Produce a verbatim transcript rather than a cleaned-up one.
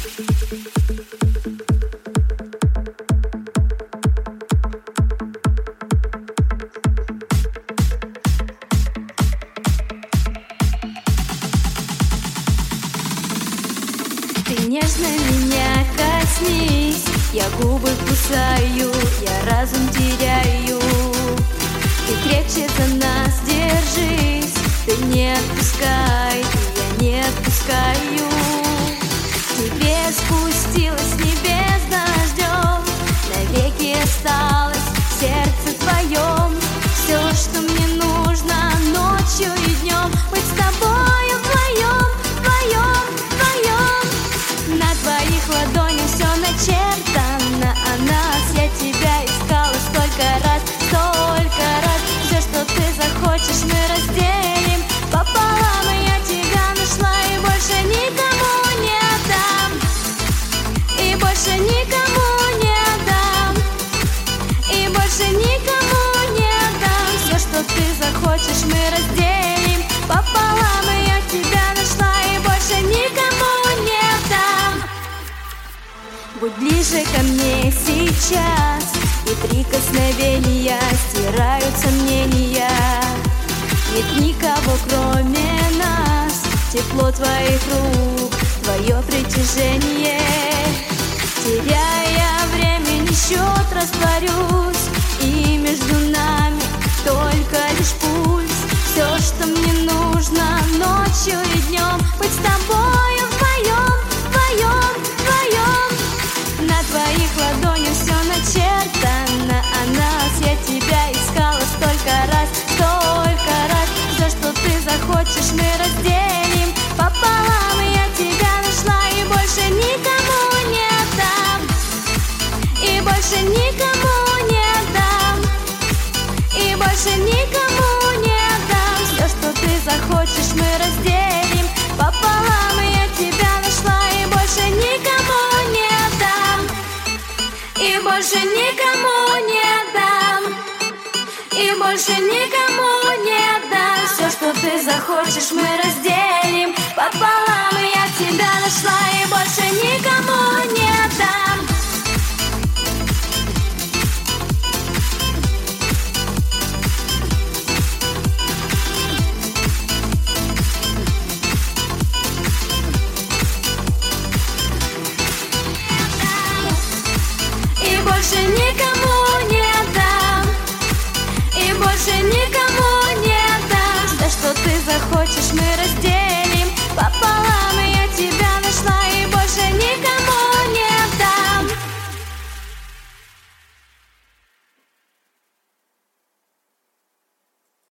Ты нежно меня коснись, я губы кусаю, я разум теряю. Ты крепче за нас держись, ты не отпускай, я не отпускаю. Тебе спустилась с небес дождем, навеки осталось в сердце твоем. Все, что мне нужно ночью и днем, быть с тобою вдвоем, вдвоем, вдвоем. На твоих ладонях все начертано о нас. Я тебя искала столько раз, столько раз. Все, что ты захочешь, мы разделим пополам. И я тебя нашла и больше никому не дам, и больше никому не дам, и больше никому не дам. Все, что ты захочешь, мы разделим пополам. И я тебя нашла и больше никому не дам. Будь ближе ко мне сейчас, и прикосновения стирают сомнения. Нет никого, кроме нас, тепло твоих рук, твое притяжение. Теряя время, счет растворюсь, и между нами только лишь пульс. Все, что мне нужно ночью и днем, быть с тобою вдвоем, вдвоем, вдвоем. На твоих ладонях все начертано о нас. Я тебя искала столько раз, столько раз. Все, что ты захочешь, мы разделим пополам. И я тебя нашла и больше никому не дам, и больше никому не дам, и больше никому не дам. Все, что ты захочешь, мы разделим пополам. И я тебя нашла и больше никому не дам, и больше никому не дам, и больше никому не дам. Все, что ты захочешь, мы разделим пополам. И я тебя нашла